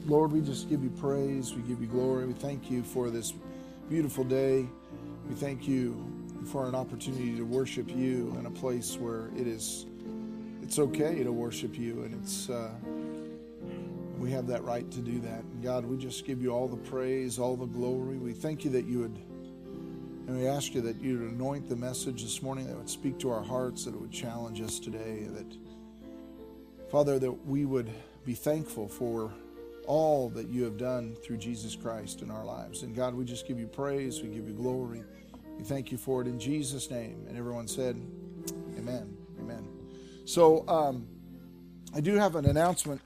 Lord, we just give you praise. We give you glory. We thank you for this beautiful day. We thank you for an opportunity to worship you in a place where it's okay to worship you, and we have that right to do that. And God, we just give you all the praise, all the glory. We thank you that you would, and we ask you that you would anoint the message this morning, that would speak to our hearts, that it would challenge us today, that, Father, that we would be thankful for all that you have done through Jesus Christ in our lives. And God, we just give you praise, we give you glory. We thank you for it in Jesus' name. And everyone said, amen, amen. So I do have an announcement.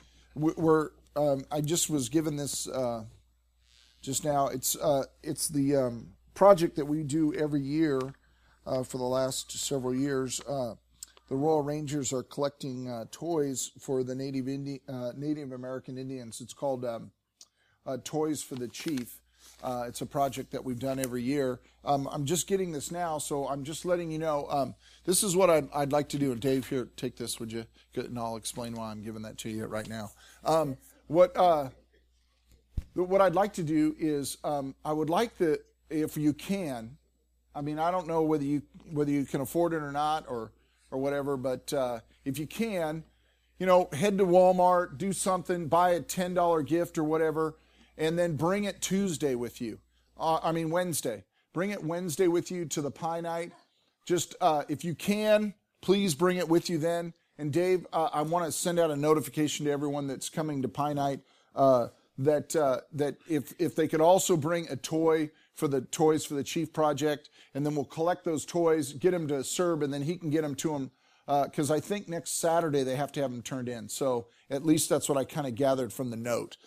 I just was given this just now. It's the project that we do every year for the last several years. The Royal Rangers are collecting toys for the Native American Indians. It's called Toys for the Chief. It's a project that we've done every year. I'm just getting this now, so I'm just letting you know. This is what I'd like to do. And Dave, here, take this, would you? And I'll explain why I'm giving that to you right now. What I'd like to do is I would like if you can. I mean, I don't know whether you can afford it or not, or whatever, but if you can, head to Walmart, do something, buy a $10 gift or whatever, and then bring it Tuesday with you. Wednesday. Bring it Wednesday with you to the Pie Night. Just, if you can, please bring it with you then. And Dave, I want to send out a notification to everyone that's coming to Pie Night that if they could also bring a toy for the Toys for the Chief project, and then we'll collect those toys, get them to Serb, and then he can get them to them, because I think next Saturday they have to have them turned in. So at least that's what I kind of gathered from the note.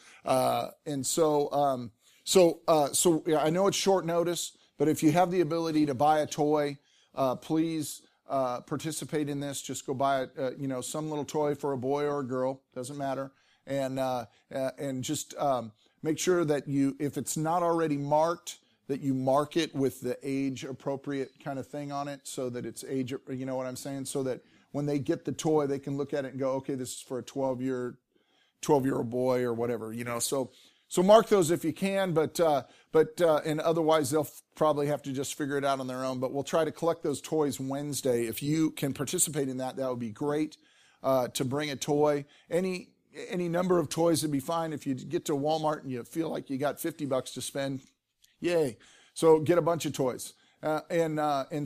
So I know it's short notice, but if you have the ability to buy a toy, please participate in this. Just go buy some little toy for a boy or a girl, doesn't matter, and just make sure that if it's not already marked, that you mark it with the age appropriate kind of thing on it, so that it's age, you know what I'm saying? So that when they get the toy, they can look at it and go, okay, this is for a 12-year-old boy or whatever, So mark those if you can, but and otherwise they'll probably have to just figure it out on their own. But we'll try to collect those toys Wednesday. If you can participate in that, that would be great. To bring a toy, any number of toys would be fine. If you get to Walmart and you feel like you got $50 to spend, yay. So get a bunch of toys. Anyway,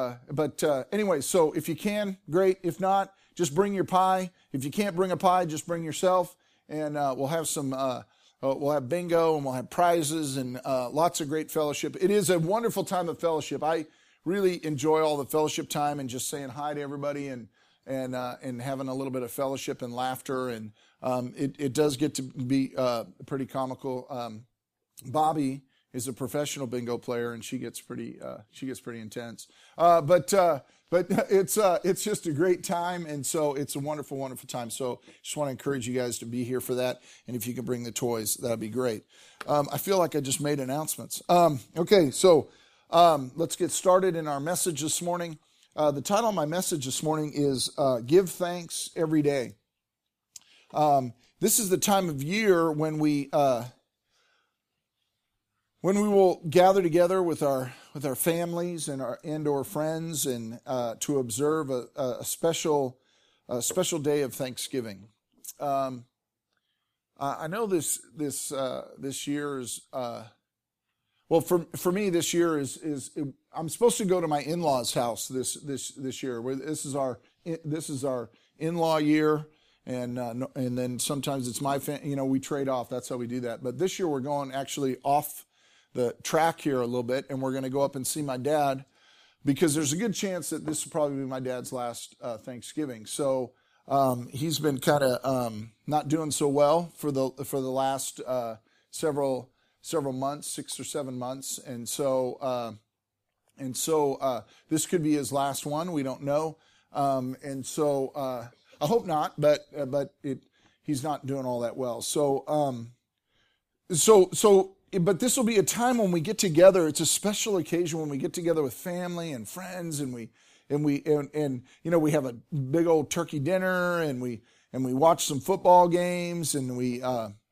so if you can, great. If not, just bring your pie. If you can't bring a pie, just bring yourself. And we'll have we'll have bingo, and we'll have prizes, and lots of great fellowship. It is a wonderful time of fellowship. I really enjoy all the fellowship time and just saying hi to everybody and having a little bit of fellowship and laughter. And it does get to be pretty comical. Bobby is a professional bingo player, and she gets pretty intense. But it's just a great time, and so it's a wonderful, wonderful time. So just want to encourage you guys to be here for that, and if you can bring the toys, that'd be great. I feel like I just made announcements. Okay, so let's get started in our message this morning. The title of my message this morning is "Give Thanks Every Day." This is the time of year when we will gather together with our families and or friends, and to observe a special day of Thanksgiving. I know this year is for me, this year is I'm supposed to go to my in-laws' house this year. Where this is our in-law year. And then sometimes it's my we trade off. That's how we do that. But this year we're going actually off the track here a little bit, and we're going to go up and see my dad, because there's a good chance that this will probably be my dad's last Thanksgiving. So he's been kind of not doing so well for the last several months, 6 or 7 months, and so this could be his last one. We don't know, and so. I hope not, but he's not doing all that well. But this will be a time when we get together. It's a special occasion when we get together with family and friends, and we have a big old turkey dinner, and we watch some football games, and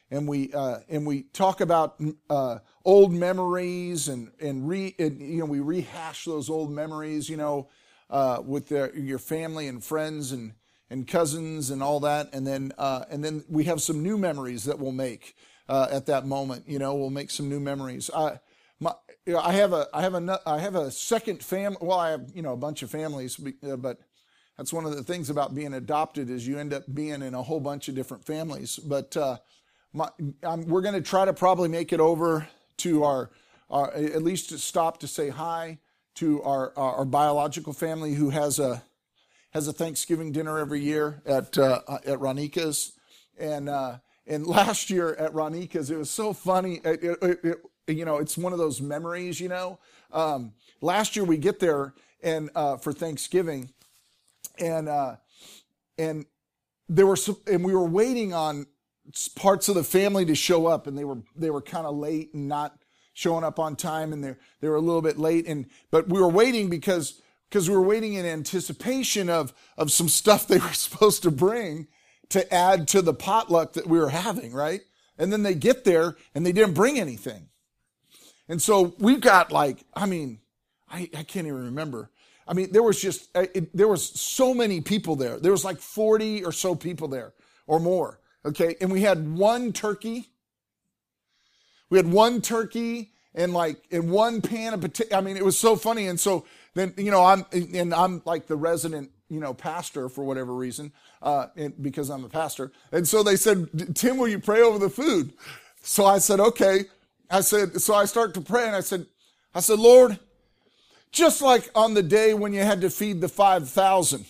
we talk about old memories and we rehash those old memories, with your family and friends and cousins and all that, and then we have some new memories that we'll make at that moment. We'll make some new memories. I have a second family. Well, I have a bunch of families, but that's one of the things about being adopted is you end up being in a whole bunch of different families. But we're going to try to probably make it over to our at least to stop to say hi to our biological family who has a Thanksgiving dinner every year at Ronika's, and last year at Ronika's it was so funny. It's one of those memories. Last year we get there and for Thanksgiving, and there were and we were waiting on parts of the family to show up, and they were kind of late and not showing up on time, and they were a little bit late, but we were waiting because we were waiting in anticipation of some stuff they were supposed to bring to add to the potluck that we were having, right? And then they get there and they didn't bring anything. And so we've got I can't even remember. There was so many people there. There was 40 or so people there or more. Okay. And we had one turkey. We had one turkey and one pan of potato. It was so funny. And so then, I'm like the resident, pastor for whatever reason, because I'm a pastor. And so they said, Tim, will you pray over the food? So I said, okay. So I start to pray and I said, Lord, just like on the day when you had to feed the 5,000,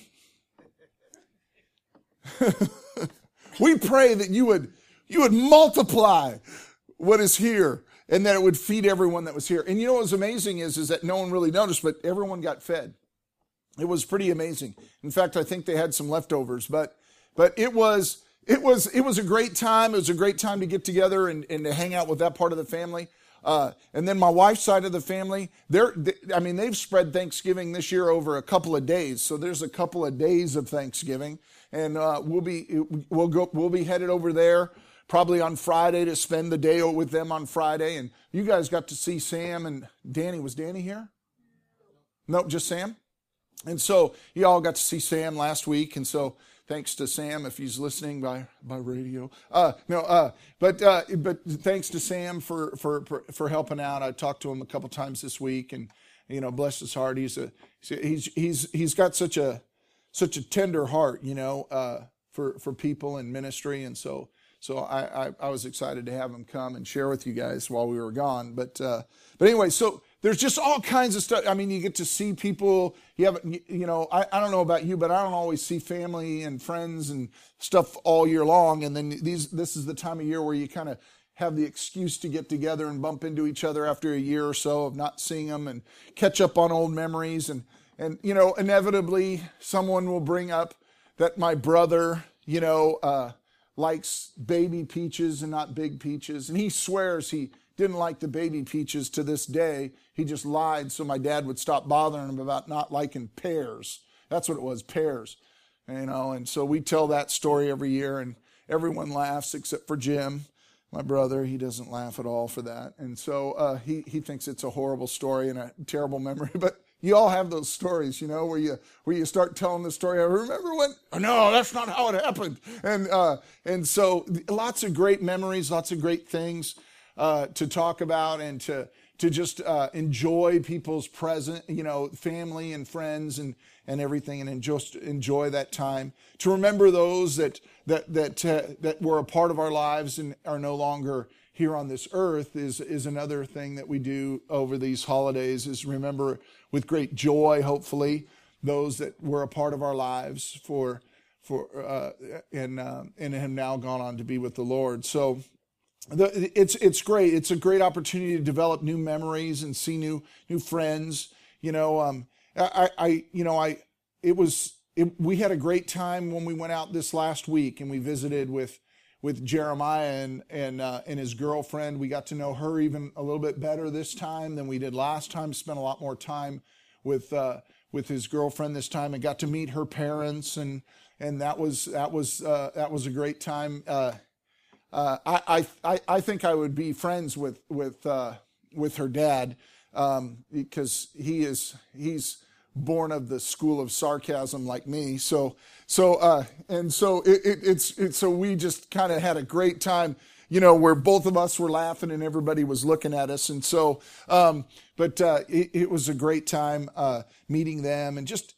we pray that you would multiply what is here and that it would feed everyone that was here. And what was amazing is that no one really noticed, but everyone got fed. It was pretty amazing. In fact, I think they had some leftovers, but it was a great time. It was a great time to get together and to hang out with that part of the family. And then my wife's side of the family, they've spread Thanksgiving this year over a couple of days. So there's a couple of days of Thanksgiving, and we'll be headed over there probably on Friday to spend the day with them on Friday. And you guys got to see Sam and Danny. Was Danny here? No, just Sam. And so you all got to see Sam last week. And so thanks to Sam if he's listening by radio. But thanks to Sam for helping out. I talked to him a couple times this week, and bless his heart. He's got such a tender heart, for people in ministry, and so I was excited to have him come and share with you guys while we were gone. But anyway, so there's just all kinds of stuff. You get to see people. I don't know about you, but I don't always see family and friends and stuff all year long. And then this is the time of year where you kind of have the excuse to get together and bump into each other after a year or so of not seeing them and catch up on old memories. And inevitably someone will bring up that my brother, likes baby peaches and not big peaches. And he swears he didn't like the baby peaches to this day. He just lied so my dad would stop bothering him about not liking pears. That's what it was, pears. And so we tell that story every year, and everyone laughs except for Jim, my brother. He doesn't laugh at all for that. And so he thinks it's a horrible story and a terrible memory. But you all have those stories, where you start telling the story. I remember when, oh, no, that's not how it happened. And so lots of great memories, lots of great things to talk about, and to just enjoy people's present, family and friends and everything, and just enjoy that time. To remember those that were a part of our lives and are no longer here on this earth is another thing that we do over these holidays, is remember with great joy, hopefully, those that were a part of our lives and have now gone on to be with the Lord. So it's great. It's a great opportunity to develop new memories and see new friends. We had a great time when we went out this last week and we visited with Jeremiah and his girlfriend. We got to know her even a little bit better this time than we did last time. Spent a lot more time with his girlfriend this time, and got to meet her parents, and that was a great time. I think I would be friends with her dad, because he's born of the school of sarcasm like me. So we just kind of had a great time, where both of us were laughing and everybody was looking at us. And so, it was a great time meeting them, and just,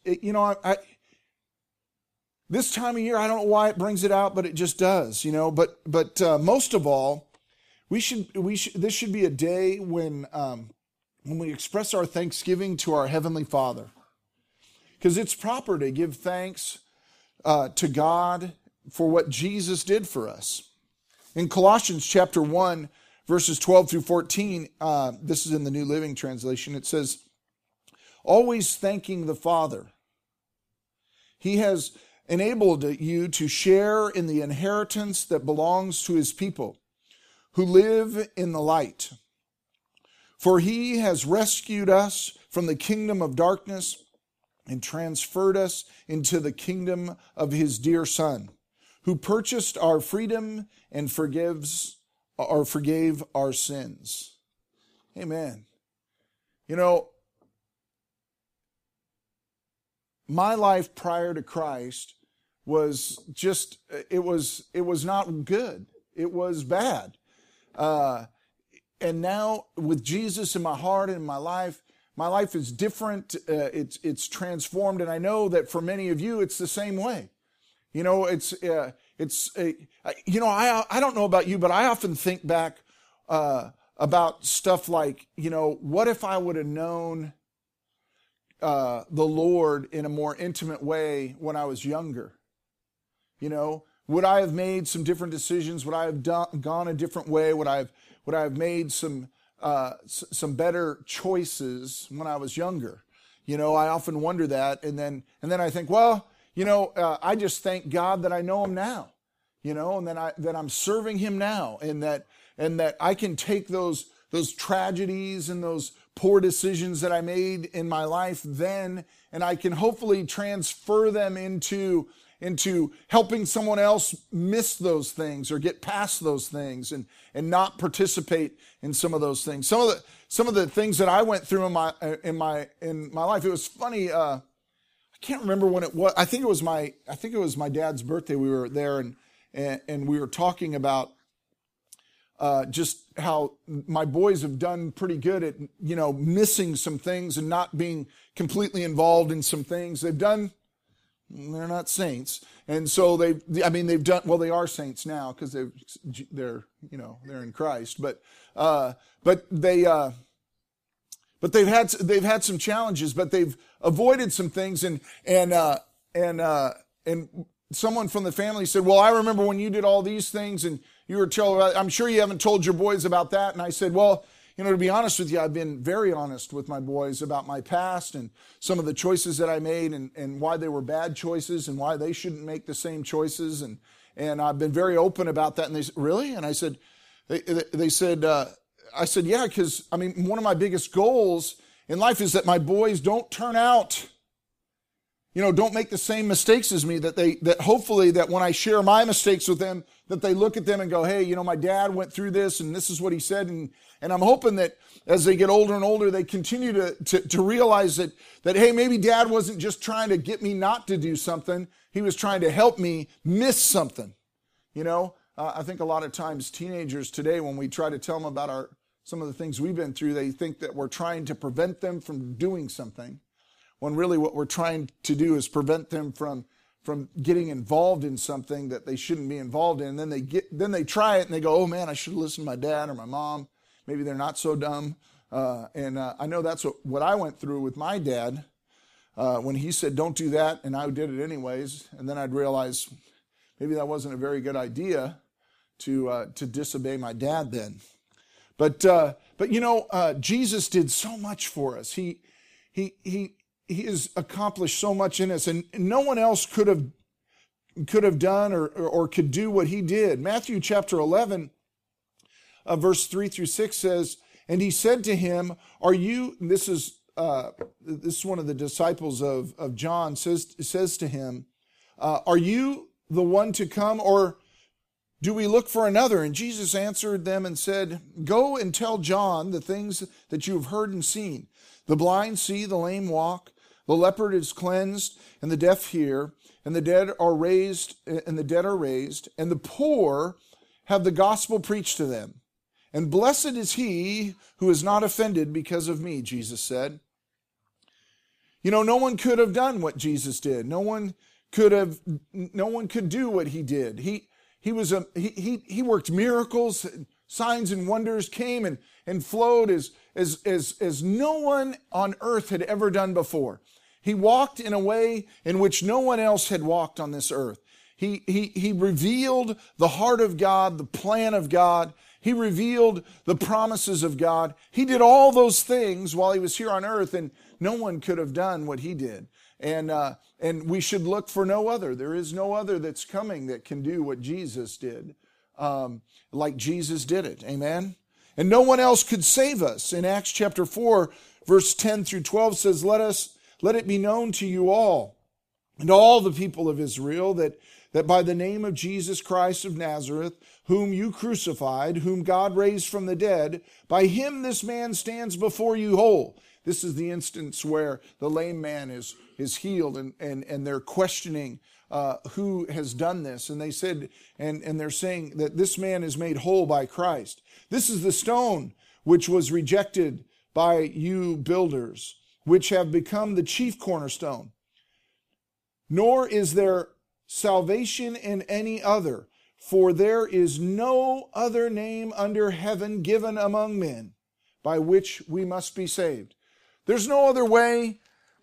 this time of year, I don't know why it brings it out, but it just does, but most of all, this should be a day when we express our thanksgiving to our Heavenly Father, because it's proper to give thanks to God for what Jesus did for us. In Colossians chapter 1, verses 12 through 14, this is in the New Living Translation, it says, always thanking the Father. He has enabled you to share in the inheritance that belongs to His people who live in the light. For He has rescued us from the kingdom of darkness and transferred us into the kingdom of His dear Son, who purchased our freedom and forgave our sins. Amen. My life prior to Christ was just, it was not good. It was bad. And now with Jesus in my heart and in my life is different. It's transformed. And I know that for many of you, it's the same way. I don't know about you, but I often think back, about stuff like, what if I would have known the Lord in a more intimate way when I was younger? Would I have made some different decisions? Would I have gone a different way? Would I have made some better choices when I was younger? I often wonder that, and then I think, well, I just thank God that I know Him now, and that I'm serving Him now, and that I can take those tragedies and those poor decisions that I made in my life then, and I can hopefully transfer them into helping someone else miss those things or get past those things and not participate in some of those things. Some of the things that I went through in my life. It was funny. I can't remember when it was. I think it was my dad's birthday. We were there and we were talking about just how my boys have done pretty good at missing some things and not being completely involved in some things they've done. They're not saints, and so they've done well. They are saints now because they're in Christ, but they've had some challenges, but they've avoided some things, and someone from the family said, well, I remember when you did all these things, and you were told. I'm sure you haven't told your boys about that, and I said, well, to be honest with you, I've been very honest with my boys about my past and some of the choices that I made and why they were bad choices and why they shouldn't make the same choices. And I've been very open about that. And they said, really? And I said, I said, yeah, because one of my biggest goals in life is that my boys don't turn out, don't make the same mistakes as me, that hopefully that when I share my mistakes with them, that they look at them and go, hey, my dad went through this and this is what he said. And I'm hoping that as they get older and older, they continue to realize that, hey, maybe dad wasn't just trying to get me not to do something. He was trying to help me miss something. I think a lot of times teenagers today, when we try to tell them about some of the things we've been through, they think that we're trying to prevent them from doing something, when really what we're trying to do is prevent them from getting involved in something that they shouldn't be involved in. And then they try it and they go, oh man, I should have listened to my dad or my mom. Maybe they're not so dumb. I know that's what I went through with my dad when he said, don't do that. And I did it anyways. And then I'd realize maybe that wasn't a very good idea to disobey my dad then. But Jesus did so much for us. He has accomplished so much in us, and no one else could have done or could do what he did. Matthew chapter 11, verse 3 through 6 says, and he said to him, are you, this is one of the disciples of John, says to him, are you the one to come, or do we look for another? And Jesus answered them and said, Go and tell John the things that you have heard and seen. The blind see, the lame walk, the leopard is cleansed, and the deaf hear, and the dead are raised, and the poor have the gospel preached to them. And blessed is he who is not offended because of me, Jesus said. No one could have done what Jesus did. No one could do what he did. He worked miracles, signs and wonders came and flowed as no one on earth had ever done before. He walked in a way in which no one else had walked on this earth. He revealed the heart of God, the plan of God. He revealed the promises of God. He did all those things while he was here on earth, and no one could have done what he did. And we should look for no other. There is no other that's coming that can do what Jesus did, like Jesus did it. Amen? And no one else could save us. In Acts chapter 4, verse 10 through 12 says, Let it be known to you all, and all the people of Israel, that by the name of Jesus Christ of Nazareth, whom you crucified, whom God raised from the dead, by him this man stands before you whole. This is the instance where the lame man is healed, and they're questioning who has done this. And they said, and they're saying that this man is made whole by Christ. This is the stone which was rejected by you builders, which have become the chief cornerstone. Nor is there salvation in any other, for there is no other name under heaven given among men by which we must be saved. There's no other way.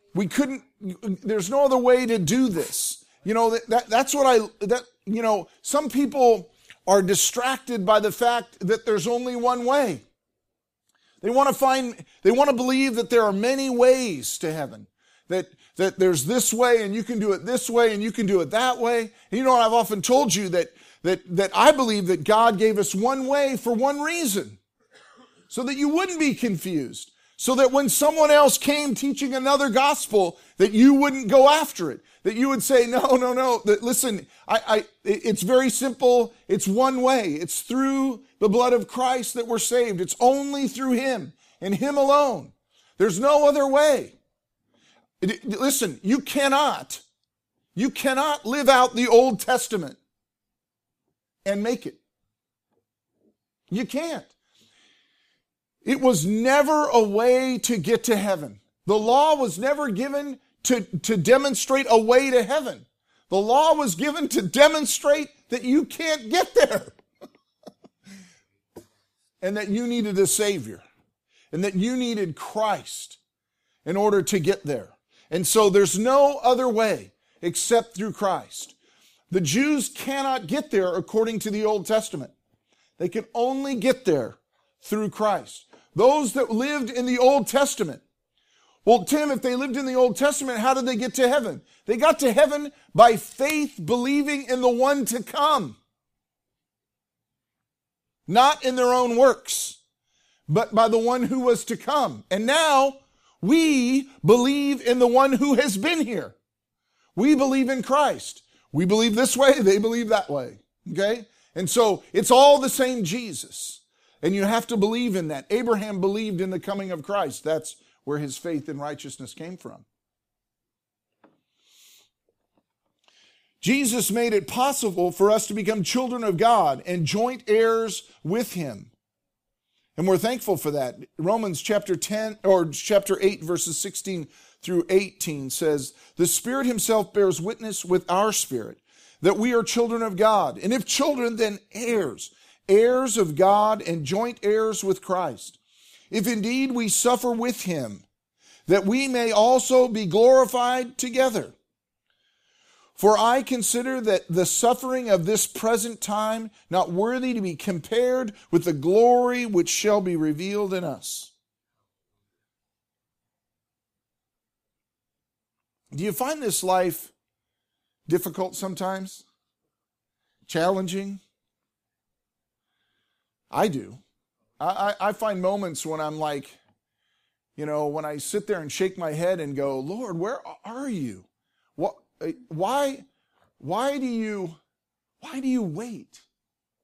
There's no other way to do this. That's what some people are distracted by the fact that there's only one way. They want to believe that there are many ways to heaven. That there's this way, and you can do it this way, and you can do it that way. And I've often told you that I believe that God gave us one way for one reason, so that you wouldn't be confused, so that when someone else came teaching another gospel, that you wouldn't go after it, that you would say, no, listen, it's very simple. It's one way. It's through the blood of Christ that we're saved. It's only through him and him alone. There's no other way. Listen, you cannot live out the Old Testament and make it. You can't. It was never a way to get to heaven. The law was never given to demonstrate a way to heaven. The law was given to demonstrate that you can't get there. And that you needed a Savior. And that you needed Christ in order to get there. And so there's no other way except through Christ. The Jews cannot get there according to the Old Testament. They can only get there through Christ. Those that lived in the Old Testament. Well, Tim, if they lived in the Old Testament, how did they get to heaven? They got to heaven by faith, believing in the one to come. Not in their own works, but by the one who was to come. And now, we believe in the one who has been here. We believe in Christ. We believe this way, they believe that way. Okay? And so it's all the same Jesus. And you have to believe in that. Abraham believed in the coming of Christ. That's where his faith and righteousness came from. Jesus made it possible for us to become children of God and joint heirs with him. And we're thankful for that. Romans chapter 8 verses 16 through 18 says, "The Spirit himself bears witness with our spirit that we are children of God. And if children, then heirs, heirs of God and joint heirs with Christ. If indeed we suffer with him, that we may also be glorified together. For I consider that the suffering of this present time not worthy to be compared with the glory which shall be revealed in us." Do you find this life difficult sometimes? Challenging? I do. I find moments when I'm like, when I sit there and shake my head and go, "Lord, where are you? Why do you wait?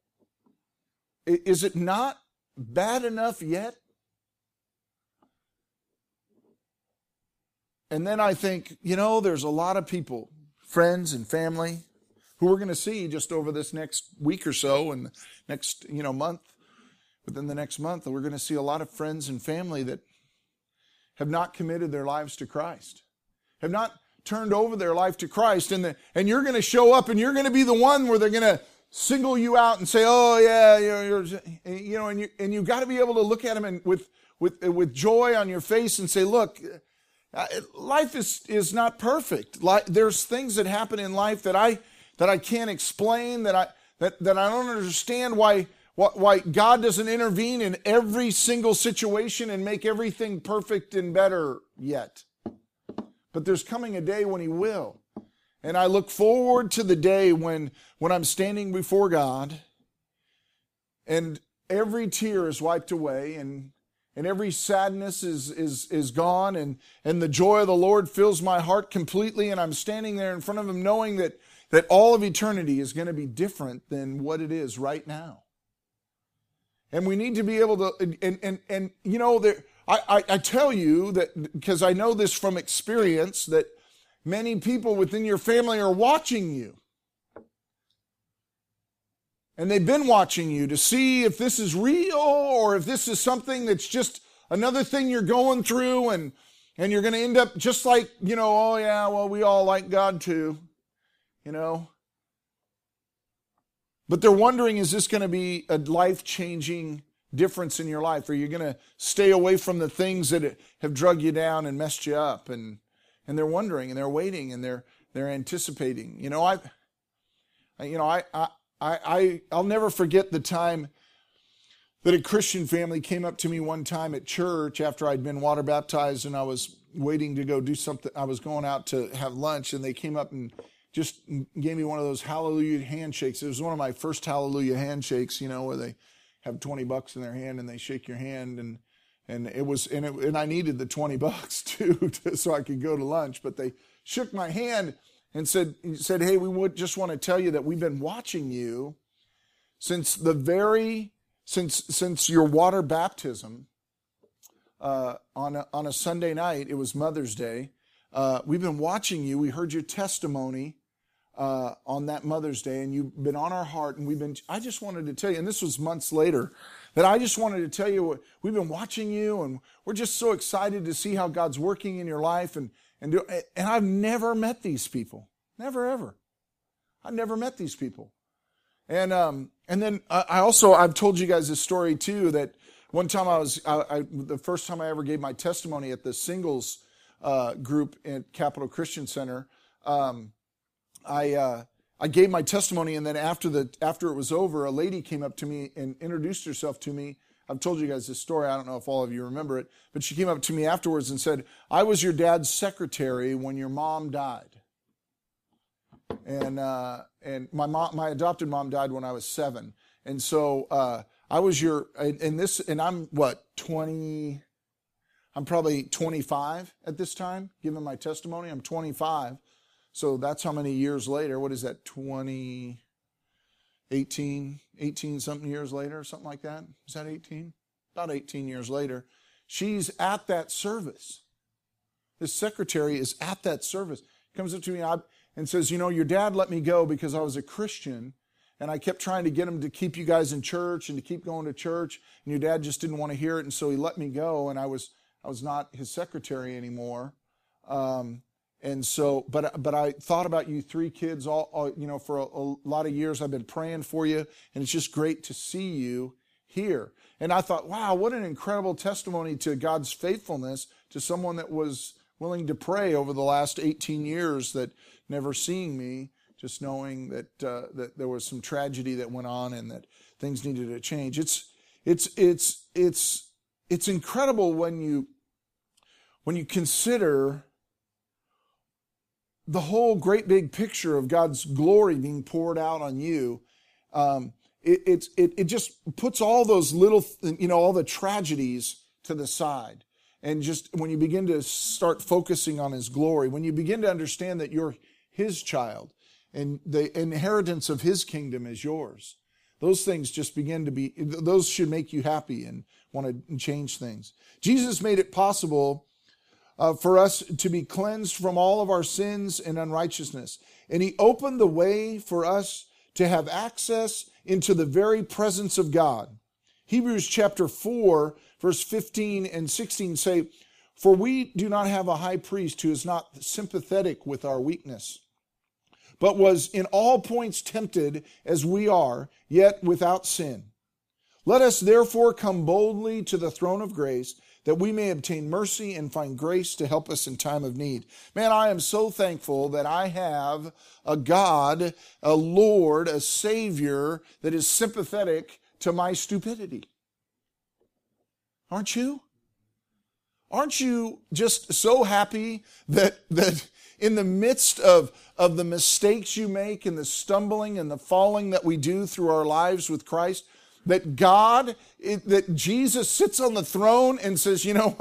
Is it not bad enough yet? And then I think, there's a lot of people, friends and family, who we're going to see just over this next week or so and next, month, within the next month, we're going to see a lot of friends and family that have not committed their lives to Christ, have not turned over their life to Christ, and you're going to show up and you're going to be the one where they're going to single you out and say, "Oh yeah, and you got to be able to look at them and with joy on your face and say, "Look, life is not perfect. There's things that happen in life that I can't explain, that I don't understand why God doesn't intervene in every single situation and make everything perfect and better yet. But there's coming a day when He will. And I look forward to the day when I'm standing before God and every tear is wiped away and every sadness is gone and the joy of the Lord fills my heart completely, and I'm standing there in front of Him knowing that all of eternity is going to be different than what it is right now. And we need to be able to, I tell you that, because I know this from experience, that many people within your family are watching you. And they've been watching you to see if this is real or if this is something that's just another thing you're going through, and you're going to end up just like, oh yeah, well, we all like God too, But they're wondering, is this going to be a life-changing difference in your life? Are you going to stay away from the things that have drug you down and messed you up? And they're wondering, and they're waiting, and they're anticipating. I'll never forget the time that a Christian family came up to me one time at church after I'd been water baptized and I was waiting to go do something. I was going out to have lunch, and they came up and just gave me one of those hallelujah handshakes. It was one of my first hallelujah handshakes, where they have $20 in their hand and they shake your hand, and I needed the $20 too, so I could go to lunch. But they shook my hand and said, "Hey, we would just want to tell you that we've been watching you since your water baptism on a Sunday night. It was Mother's Day. We've been watching you. We heard your testimony on that Mother's Day, and you've been on our heart. And I just wanted to tell you, and this was months later, that I just wanted to tell you we've been watching you, and we're just so excited to see how God's working in your life. And I've never met these people, never ever. I've never met these people. And then I've told you guys this story too, that one time the first time I ever gave my testimony at the singles group at Capital Christian Center. I gave my testimony, and then after it was over, a lady came up to me and introduced herself to me. I've told you guys this story. I don't know if all of you remember it, but she came up to me afterwards and said, "I was your dad's secretary when your mom died." And my adopted mom died when I was 7. And so I was I'm 20, I'm probably 25 at this time, giving my testimony. I'm 25. So that's how many years later. What is that? 18 something years later, or something like that. Is that 18? About 18 years later. She's at that service. This secretary is at that service. Comes up to me and says, "Your dad let me go because I was a Christian, and I kept trying to get him to keep you guys in church and to keep going to church, and your dad just didn't want to hear it, and so he let me go, and I was not his secretary anymore. And so, but I thought about you 3 kids all for a lot of years. I've been praying for you, and it's just great to see you here." And I thought, wow, what an incredible testimony to God's faithfulness to someone that was willing to pray over the last 18 years, that never seeing me, just knowing that there was some tragedy that went on and that things needed to change. It's incredible when you consider the whole great big picture of God's glory being poured out on you. It just puts all those little, all the tragedies to the side. And just when you begin to start focusing on His glory, when you begin to understand that you're His child and the inheritance of His kingdom is yours, those things just begin to be, those should make you happy and want to change things. Jesus made it possible for us to be cleansed from all of our sins and unrighteousness. And he opened the way for us to have access into the very presence of God. Hebrews chapter 4, verse 15 and 16 say, "For we do not have a high priest who is not sympathetic with our weakness, but was in all points tempted as we are, yet without sin. Let us therefore come boldly to the throne of grace, that we may obtain mercy and find grace to help us in time of need." Man, I am so thankful that I have a God, a Lord, a Savior that is sympathetic to my stupidity. Aren't you? Aren't you just so happy that in the midst of the mistakes you make and the stumbling and the falling that we do through our lives with Christ, that that Jesus sits on the throne and says, now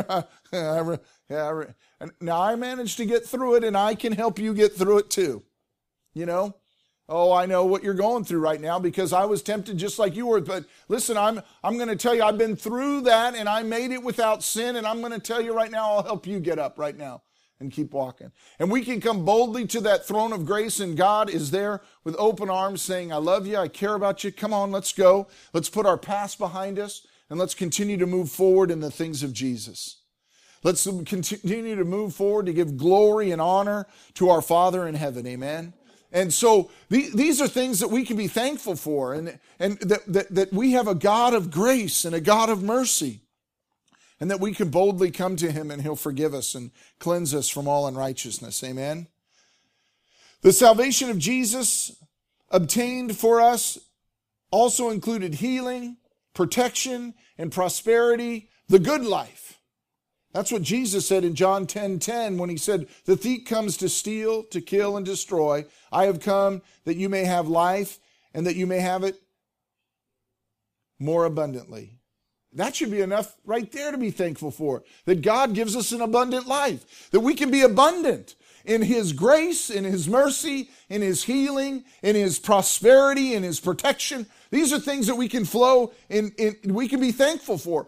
I managed to get through it and I can help you get through it too. Oh, I know what you're going through right now because I was tempted just like you were. But listen, I'm going to tell you, I've been through that and I made it without sin. And I'm going to tell you right now, I'll help you get up right now and keep walking. And we can come boldly to that throne of grace, and God is there with open arms saying, I love you, I care about you. Come on, let's go. Let's put our past behind us and let's continue to move forward in the things of Jesus. Let's continue to move forward to give glory and honor to our Father in heaven. Amen. And so these are things that we can be thankful for, and that we have a God of grace and a God of mercy, and that we can boldly come to him and he'll forgive us and cleanse us from all unrighteousness. Amen. The salvation of Jesus obtained for us also included healing, protection, and prosperity, the good life. That's what Jesus said in John 10:10 when he said, "The thief comes to steal, to kill, and destroy. I have come that you may have life and that you may have it more abundantly." That should be enough right there to be thankful for. That God gives us an abundant life. That we can be abundant in his grace, in his mercy, in his healing, in his prosperity, in his protection. These are things that we can flow in we can be thankful for.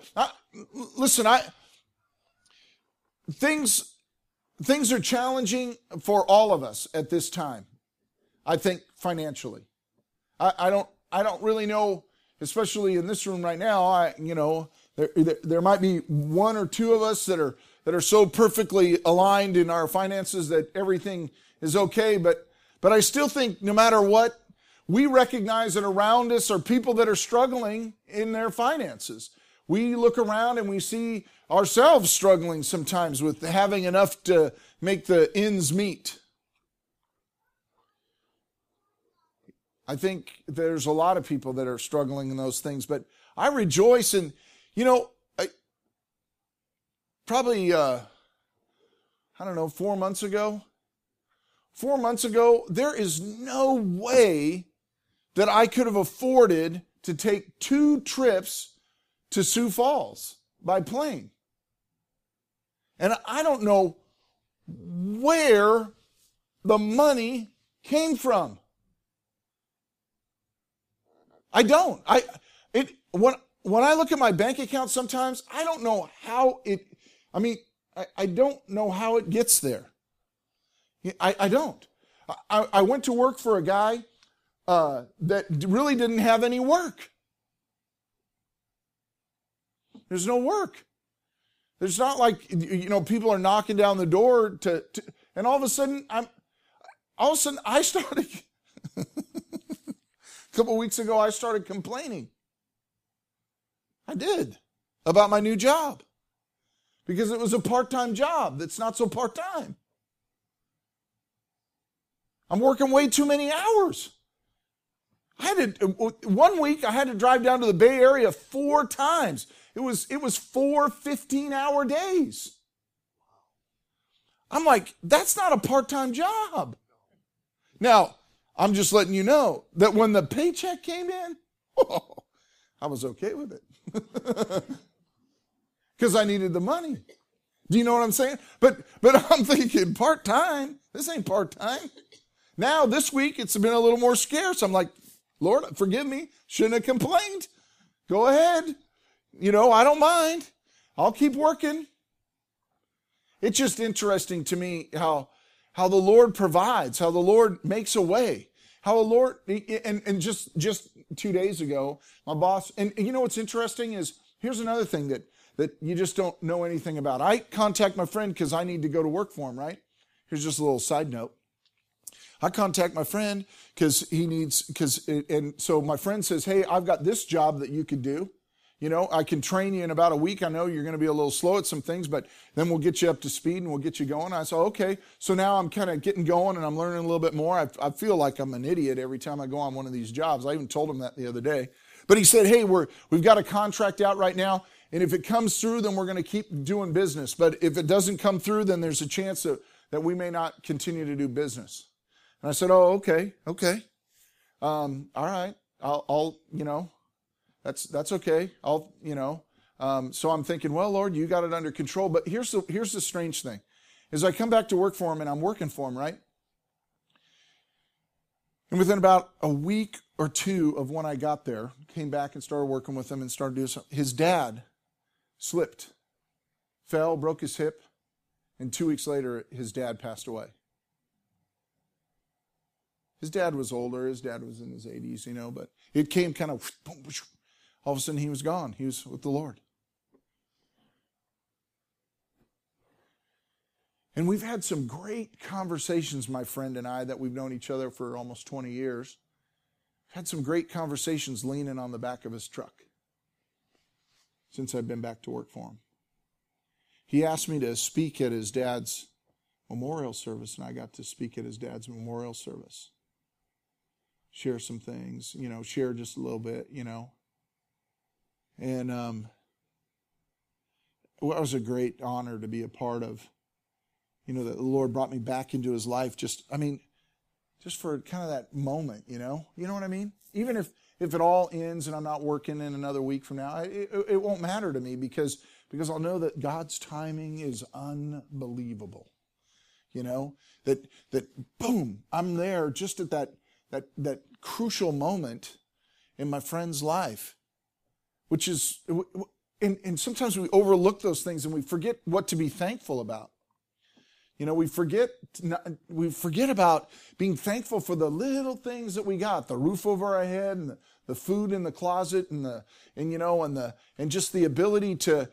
Things are challenging for all of us at this time. I think financially. I don't really know, especially in this room right now. There might be one or two of us that are so perfectly aligned in our finances that everything is okay. But I still think no matter what, we recognize that around us are people that are struggling in their finances. We look around and we see ourselves struggling sometimes with having enough to make the ends meet. I think there's a lot of people that are struggling in those things, but I rejoice in, probably, 4 months ago. 4 months ago, there is no way that I could have afforded to take 2 trips to Sioux Falls by plane. And I don't know where the money came from. I don't. When I look at my bank account sometimes, I don't know how I don't know how it gets there. I don't. I went to work for a guy that really didn't have any work. There's no work. There's not like, people are knocking down the door and all of a sudden I started, a couple weeks ago, I started complaining. I did, about my new job. Because it was a part-time job that's not so part-time. I'm working way too many hours. One week I had to drive down to the Bay Area 4 times. It was 4 15-hour days. I'm like, that's not a part-time job. Now, I'm just letting you know that when the paycheck came in, I was okay with it. Because I needed the money. Do you know what I'm saying? But I'm thinking part-time. This ain't part-time. Now, this week, it's been a little more scarce. I'm like, Lord, forgive me. Shouldn't have complained. Go ahead. I don't mind. I'll keep working. It's just interesting to me how the Lord provides, how the Lord makes a way, how the Lord, and just 2 days ago, my boss, and what's interesting is, here's another thing that you just don't know anything about. I contact my friend because I need to go to work for him, right? Here's just a little side note. I contact my friend and so my friend says, hey, I've got this job that you could do. I can train you in about a week. I know you're going to be a little slow at some things, but then we'll get you up to speed and we'll get you going. I said, okay. So now I'm kind of getting going and I'm learning a little bit more. I feel like I'm an idiot every time I go on one of these jobs. I even told him that the other day. But he said, hey, we've got a contract out right now, and if it comes through, then we're going to keep doing business. But if it doesn't come through, then there's a chance that we may not continue to do business. And I said, oh, okay. All right. I'll that's okay. So I'm thinking, well, Lord, you got it under control. But here's the strange thing, is I come back to work for him and I'm working for him, right? And within about a week or two of when I got there, came back and started working with him and started doing something. His dad slipped, fell, broke his hip, and 2 weeks later, his dad passed away. His dad was older. His dad was in his 80s, but it came kind of, all of a sudden he was gone. He was with the Lord. And we've had some great conversations, my friend and I, that we've known each other for almost 20 years. Had some great conversations leaning on the back of his truck since I've been back to work for him. He asked me to speak at his dad's memorial service, and I got to speak at his dad's memorial service. Share some things, share just a little bit, And it was a great honor to be a part of, that the Lord brought me back into his life just for kind of that moment, You know what I mean? Even if it all ends and I'm not working in another week from now, it won't matter to me because I'll know that God's timing is unbelievable. That boom, I'm there just at that crucial moment in my friend's life, which is, and sometimes we overlook those things and we forget what to be thankful about. We forget about being thankful for the little things that we got, the roof over our head and the food in the closet and just the ability to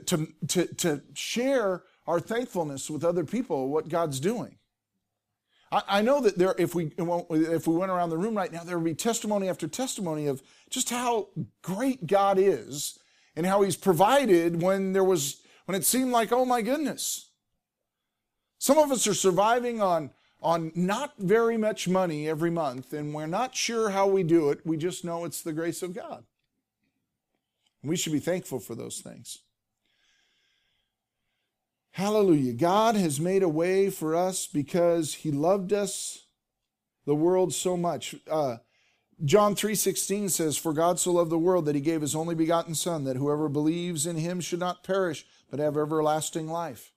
share our thankfulness with other people, what God's doing. I know that if we went around the room right now, there would be testimony after testimony of just how great God is and how he's provided when it seemed like, oh my goodness. Some of us are surviving on not very much money every month, and we're not sure how we do it. We just know it's the grace of God. We should be thankful for those things. Hallelujah. God has made a way for us because he loved us, the world, so much. John 3:16 says, for God so loved the world that he gave his only begotten Son, that whoever believes in him should not perish, but have everlasting life.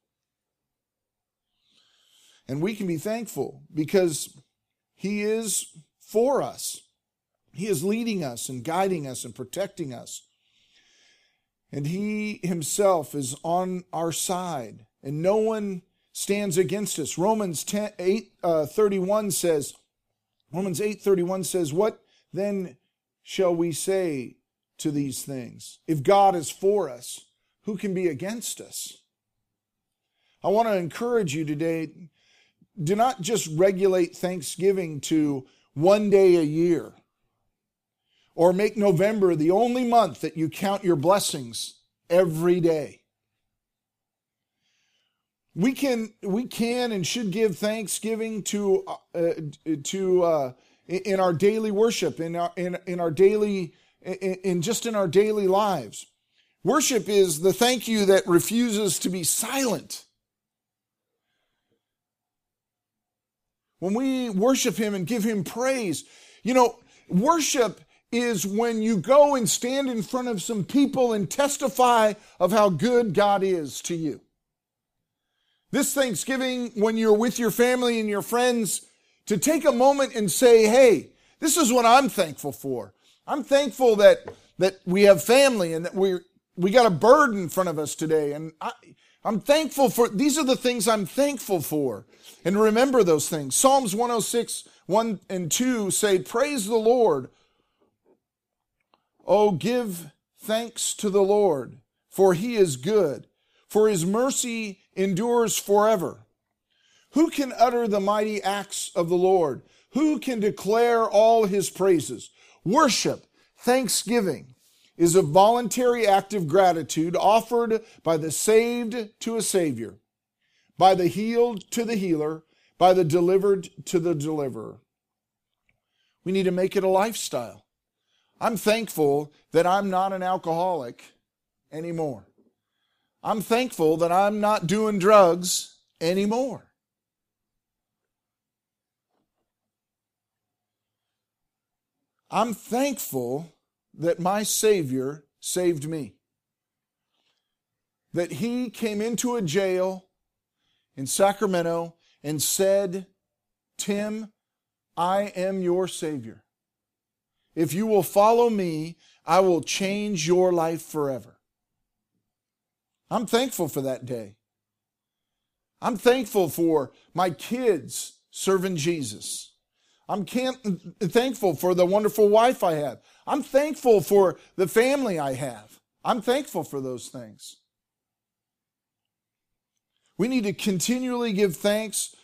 And we can be thankful because he is for us. He is leading us and guiding us and protecting us. And he himself is on our side, and no one stands against us. Romans 8:31 says, what then shall we say to these things? If God is for us, who can be against us? I want to encourage you today, do not just regulate Thanksgiving to one day a year, or make November the only month that you count your blessings every day. We can and should give thanksgiving to in our daily worship, in our daily lives. Worship is the thank you that refuses to be silent. When we worship him and give him praise, worship is when you go and stand in front of some people and testify of how good God is to you. This Thanksgiving, when you're with your family and your friends, to take a moment and say, hey, This is what I'm thankful for. I'm thankful that we have family and that we got a bird in front of us today. And I'm thankful for, these are the things I'm thankful for. And remember those things. Psalms 106, 1 and 2 say, praise the Lord. Oh, give thanks to the Lord, for he is good, for his mercy endures forever. Who can utter the mighty acts of the Lord? Who can declare all his praises? Worship, thanksgiving, is a voluntary act of gratitude offered by the saved to a Savior, by the healed to the healer, by the delivered to the deliverer. We need to make it a lifestyle. I'm thankful that I'm not an alcoholic anymore. I'm thankful that I'm not doing drugs anymore. I'm thankful that my Savior saved me. That he came into a jail in Sacramento and said, Tim, I am your Savior. If you will follow me, I will change your life forever. I'm thankful for that day. I'm thankful for my kids serving Jesus. I'm thankful for the wonderful wife I have. I'm thankful for the family I have. I'm thankful for those things. We need to continually give thanks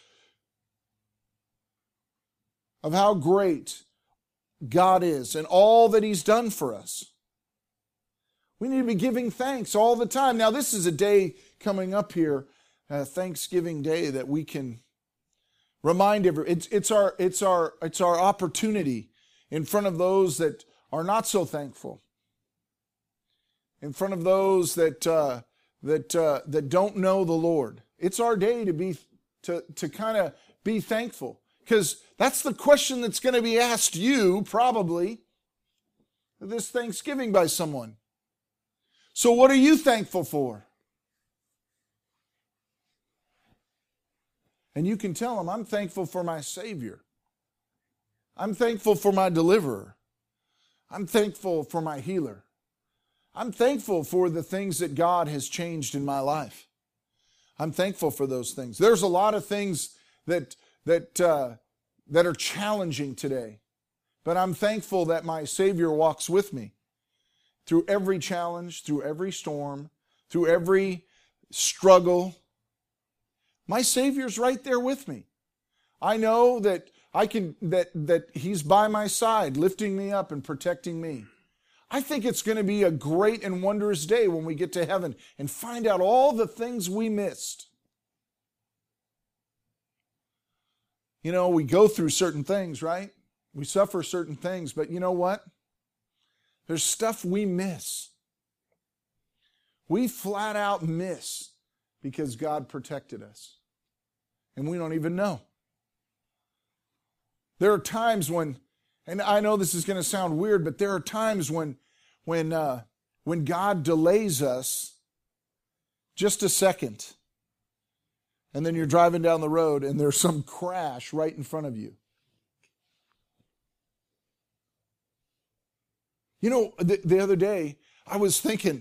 of how great God is and all that he's done for us. We need to be giving thanks all the time. Now, this is a day coming up here, Thanksgiving Day, that we can remind everyone. It's our opportunity in front of those that are not so thankful, in front of those that don't know the Lord. It's our day to kind of be thankful, because that's the question that's going to be asked you probably this Thanksgiving by someone. So what are you thankful for? And you can tell them, I'm thankful for my Savior. I'm thankful for my deliverer. I'm thankful for my healer. I'm thankful for the things that God has changed in my life. I'm thankful for those things. There's a lot of things that are challenging today, but I'm thankful that my Savior walks with me through every challenge, through every storm, through every struggle. My Savior's right there with me. I know that that he's by my side, lifting me up and protecting me. I think it's going to be a great and wondrous day when we get to heaven and find out all the things we missed. You know, we go through certain things, right? We suffer certain things, but you know what? There's stuff we miss. We flat out miss because God protected us. And we don't even know. There are times when, and I know this is going to sound weird, but there are times when God delays us just a second, and then you're driving down the road and there's some crash right in front of you. You know, the other day I was thinking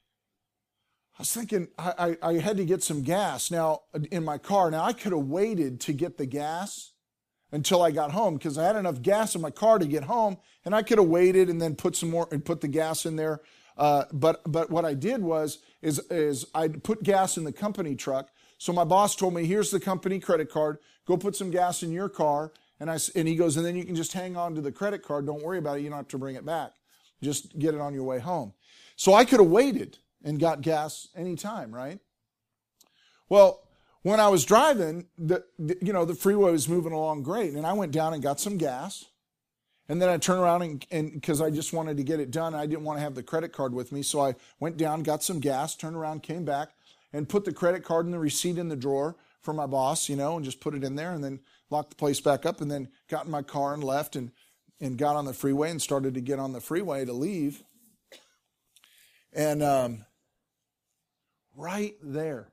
I had to get some gas now in my car. Now I could have waited to get the gas until I got home, because I had enough gas in my car to get home, and I could have waited and then put some more and put the gas in there. But what I did is I put gas in the company truck. So my boss told me, here's the company credit card. Go put some gas in your car. And he goes, and then you can just hang on to the credit card. Don't worry about it. You don't have to bring it back. Just get it on your way home. So I could have waited and got gas anytime, right? Well, when I was driving, the freeway was moving along great, and I went down and got some gas, and then I turned around and because I just wanted to get it done, I didn't want to have the credit card with me, so I went down, got some gas, turned around, came back, and put the credit card and the receipt in the drawer for my boss, and just put it in there, and then locked the place back up, and then got in my car and left, and got on the freeway and started to get on the freeway to leave, and right there,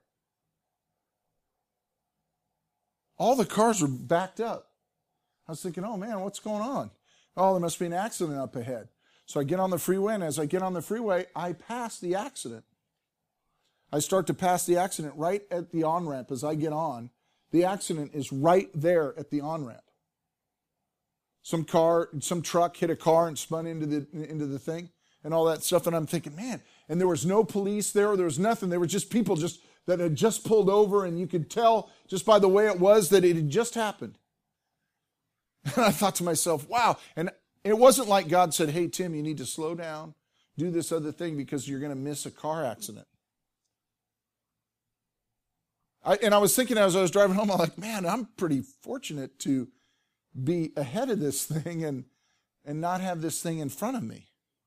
all the cars were backed up. I was thinking, oh man, what's going on? Oh, there must be an accident up ahead. So I get on the freeway, and as I get on the freeway, I pass the accident. I start to pass the accident right at the on-ramp as I get on. The accident is right there at the on-ramp. Some truck hit a car and spun into the thing and all that stuff. And I'm thinking, man, and there was no police there. There was nothing. There were just people that had just pulled over, and you could tell just by the way it was that it had just happened. And I thought to myself, wow. And it wasn't like God said, hey, Tim, you need to slow down, do this other thing because you're going to miss a car accident. I was thinking as I was driving home, I'm like, man, I'm pretty fortunate to be ahead of this thing and not have this thing in front of me.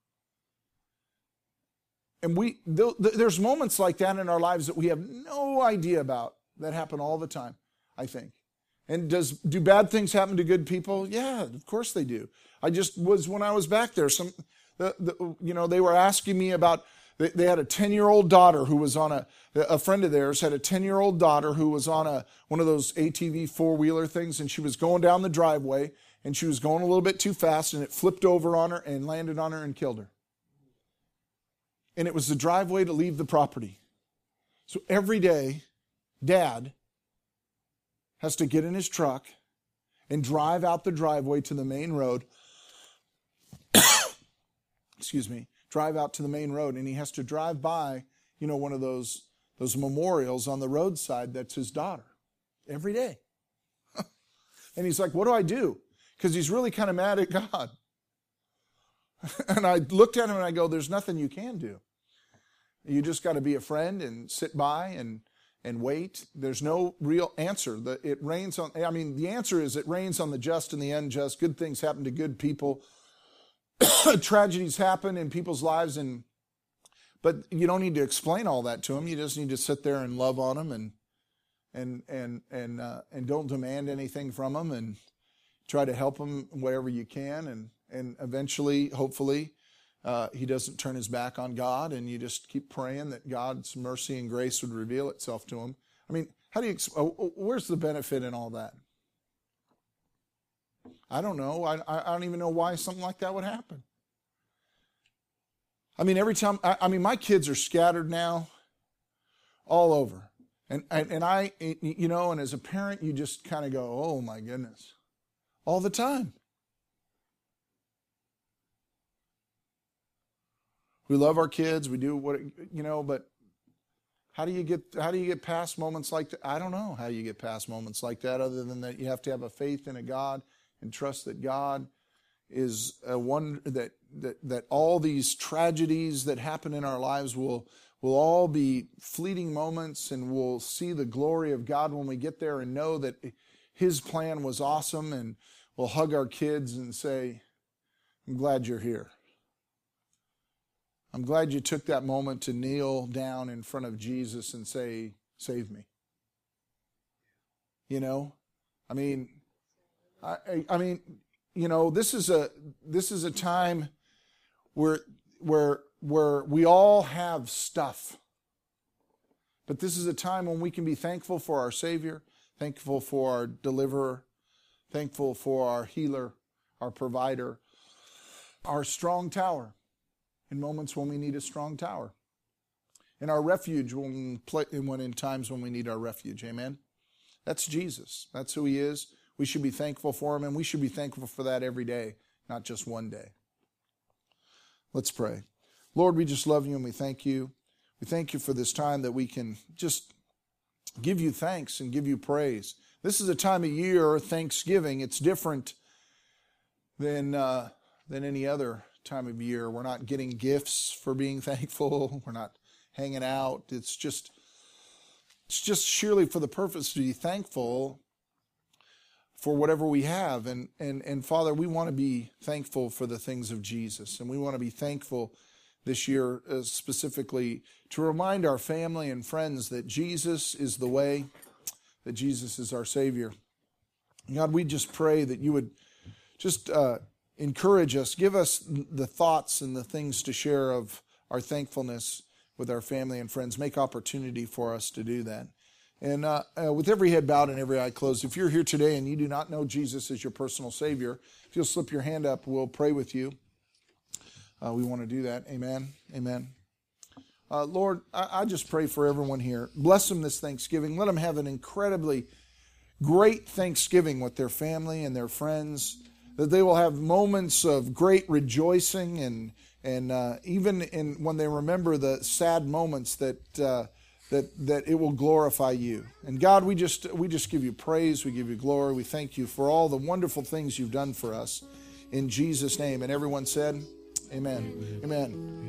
And there's moments like that in our lives that we have no idea about that happen all the time, I think. And do bad things happen to good people? Yeah, of course they do. When I was back there, they were asking me about, they had a 10-year-old daughter who was on a friend of theirs had a 10-year-old daughter who was on one of those ATV four-wheeler things, and she was going down the driveway, and she was going a little bit too fast, and it flipped over on her and landed on her and killed her. And it was the driveway to leave the property. So every day, Dad has to get in his truck and drive out the driveway to the main road. Excuse me. Drive out to the main road, and he has to drive by, one of those memorials on the roadside that's his daughter every day. And he's like, what do I do? Because he's really kind of mad at God. And I looked at him and I go, there's nothing you can do. You just got to be a friend and sit by and wait. There's no real answer. The answer is it rains on the just and the unjust. Good things happen to good people. Tragedies happen in people's lives, but you don't need to explain all that to them. You just need to sit there and love on them and don't demand anything from them, and try to help them wherever you can, and eventually, hopefully, he doesn't turn his back on God, and you just keep praying that God's mercy and grace would reveal itself to him. I mean, where's the benefit in all that? I don't know. I don't even know why something like that would happen. I mean, every time, my kids are scattered now all over. And I, and as a parent, you just kind of go, oh my goodness, all the time. We love our kids. We do but how do you get past moments like that? I don't know how you get past moments like that, other than that you have to have a faith in a God and trust that God is a one that all these tragedies that happen in our lives will all be fleeting moments, and we'll see the glory of God when we get there and know that his plan was awesome, and we'll hug our kids and say, I'm glad you're here. I'm glad you took that moment to kneel down in front of Jesus and say, save me. This is a time where we all have stuff. But this is a time when we can be thankful for our Savior, thankful for our deliverer, thankful for our healer, our provider, our strong tower in moments when we need a strong tower, and our refuge in times when we need our refuge. Amen? That's Jesus. That's who he is. We should be thankful for him, and we should be thankful for that every day, not just one day. Let's pray. Lord, we just love you and we thank you. We thank you for this time that we can just give you thanks and give you praise. This is a time of year, Thanksgiving. It's different than any other time of year. We're not getting gifts for being thankful. We're not hanging out. It's just surely for the purpose to be thankful for whatever we have. And Father, we want to be thankful for the things of Jesus. And we want to be thankful this year specifically to remind our family and friends that Jesus is the way, that Jesus is our Savior. God, we just pray that you would just encourage us, give us the thoughts and the things to share of our thankfulness with our family and friends. Make opportunity for us to do that. And with every head bowed and every eye closed, if you're here today and you do not know Jesus as your personal Savior, if you'll slip your hand up, we'll pray with you. We want to do that. Amen. Amen. Lord, I just pray for everyone here. Bless them this Thanksgiving. Let them have an incredibly great Thanksgiving with their family and their friends, that they will have moments of great rejoicing and even when they remember the sad moments that it will glorify you. And God, we just give you praise, we give you glory, we thank you for all the wonderful things you've done for us. In Jesus' name. And everyone said, amen. Amen.